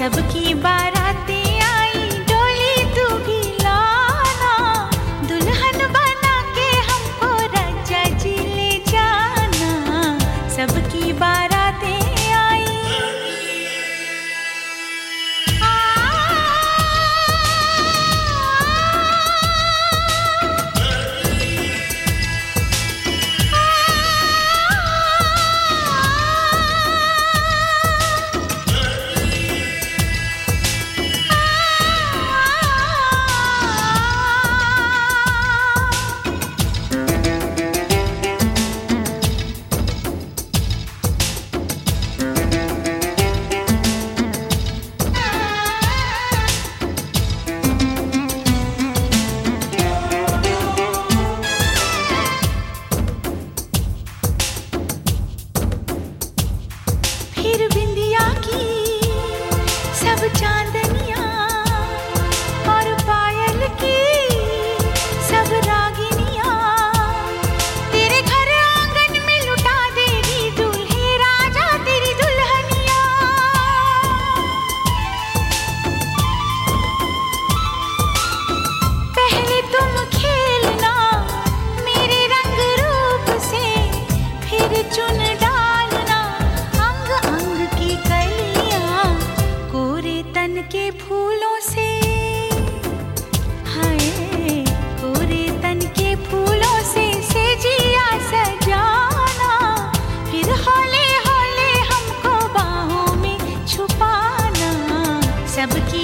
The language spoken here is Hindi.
सबकी बारातें आई, डोली तू भी लाना, दुल्हन बना के हमको राजा जी ले जाना। सबकी बारातें आई। फिर बिंदिया की सब चांदनियाँ और पायल की सब रागिनियाँ, तेरे घर आंगन में लुटा देगी दूल्हे राजा तेरी दुल्हनिया। पहले तुम खेलना मेरे रंग रूप से, फिर चुन डालना अंग अंग की कलियां कोरे तन के फूलों से। हाय कोरे तन के फूलों से सेजिया सजाना, फिर हौले हौले हमको बाहों में छुपाना। सबकी